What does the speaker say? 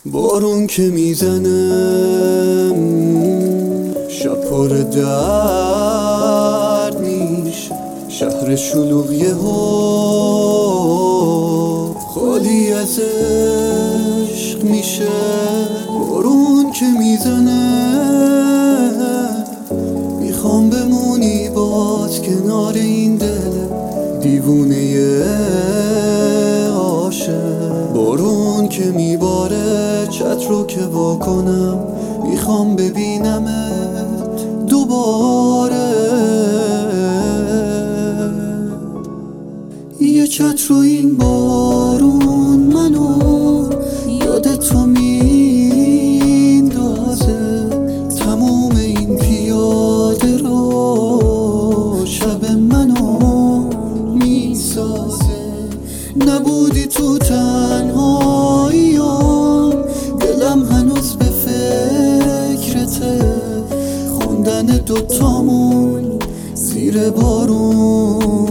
بارون که میزنه شب پر درد میشه، شهر شلوغ یهو خالی از عشق میشه. بارون که میزنه میخوام بمونی باز کنار این دل دیوونه عاشق. بارون که میباره چتر رو که وا کنم، میخوام ببینمت دوباره. یه چتر رو این بارون منو یاد تو میندازه، تموم این پیاده رو شب منو میسازه. نبودی تو تنهاییام، دلم هنوز به فکرته، خوندن دوتامون زیر بارون.